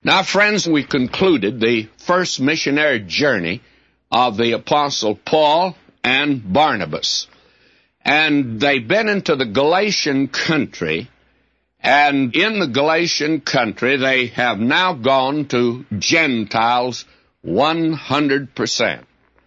Now, friends, we concluded the first missionary journey of the Apostle Paul and Barnabas. And they've been into the Galatian country, and in the Galatian country they have now gone to Gentiles 100%.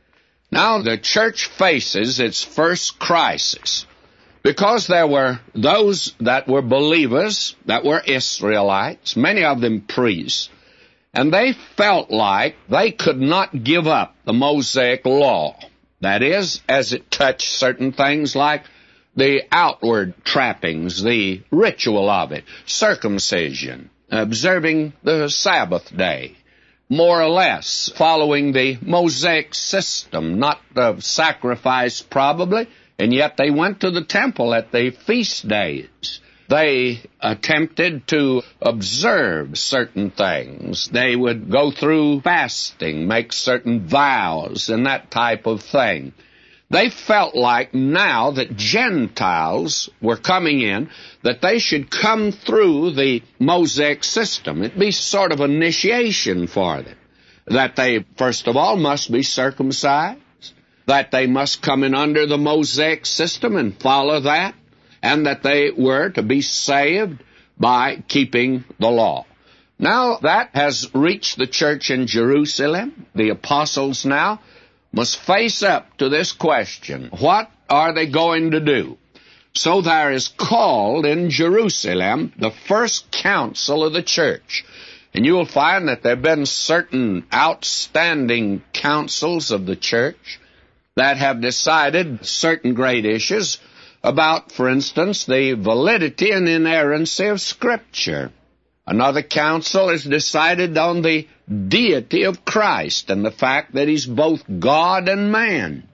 Now the church faces its first crisis, because there were those that were believers, that were Israelites, many of them priests, and they felt like they could not give up the Mosaic law. That is, as it touched certain things like the outward trappings, the ritual of it, circumcision, observing the Sabbath day, more or less following the Mosaic system, not of sacrifice probably, and yet they went to the temple at the feast days. They attempted to observe certain things. They would go through fasting, make certain vows, and that type of thing. They felt like now that Gentiles were coming in, that they should come through the Mosaic system. It'd be sort of initiation for them. That they, first of all, must be circumcised, that they must come in under the Mosaic system and follow that, and that they were to be saved by keeping the law. Now that has reached the church in Jerusalem. The apostles now must face up to this question. What are they going to do? So there is called in Jerusalem the first council of the church. And you will find that there have been certain outstanding councils of the church that have decided certain great issues about, for instance, the validity and inerrancy of Scripture. Another council has decided on the deity of Christ and the fact that He's both God and man.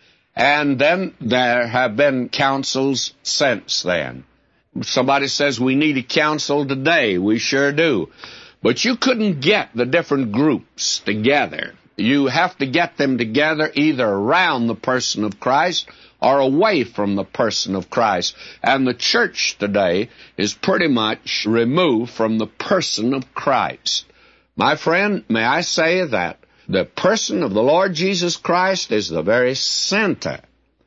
And then there have been councils since then. Somebody says we need a council today. We sure do. But you couldn't get the different groups together. You have to get them together either around the person of Christ or away from the person of Christ. And the church today is pretty much removed from the person of Christ. My friend, may I say that the person of the Lord Jesus Christ is the very center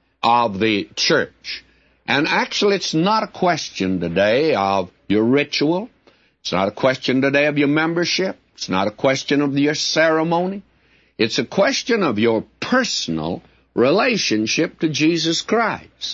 of the church. And actually, it's not a question today of your ritual. It's not a question today of your membership. It's not a question of your ceremony. It's a question of your personal relationship to Jesus Christ.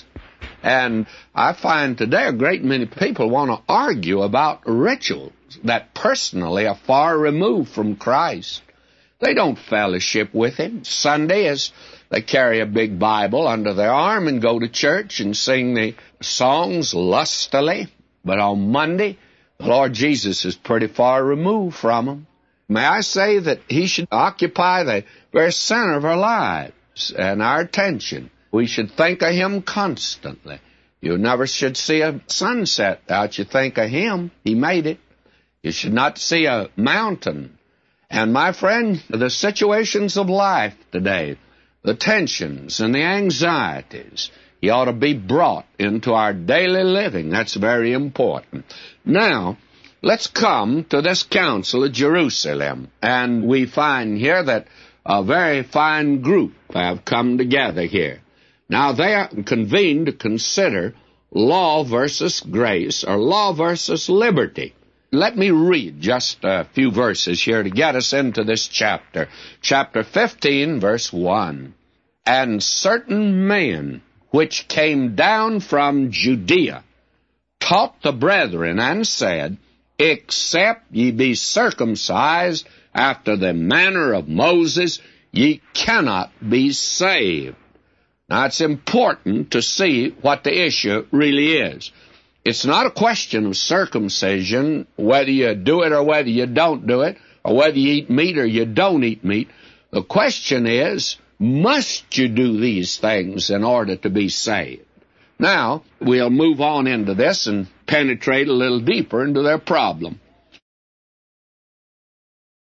And I find today a great many people want to argue about rituals that personally are far removed from Christ. They don't fellowship with Him. Sunday is they carry a big Bible under their arm and go to church and sing the songs lustily. But on Monday, the Lord Jesus is pretty far removed from them. May I say that He should occupy the very center of our lives and our attention. We should think of Him constantly. You never should see a sunset without you think of Him. He made it. You should not see a mountain. And my friend, the situations of life today, the tensions and the anxieties, He ought to be brought into our daily living. That's very important. Now, let's come to this council of Jerusalem. And we find here that a very fine group have come together here. Now, they are convened to consider law versus grace, or law versus liberty. Let me read just a few verses here to get us into this chapter. Chapter 15, verse 1. And certain men which came down from Judea taught the brethren and said, Except ye be circumcised after the manner of Moses, ye cannot be saved. Now, it's important to see what the issue really is. It's not a question of circumcision, whether you do it or whether you don't do it, or whether you eat meat or you don't eat meat. The question is, must you do these things in order to be saved? Now, we'll move on into this and penetrate a little deeper into their problem.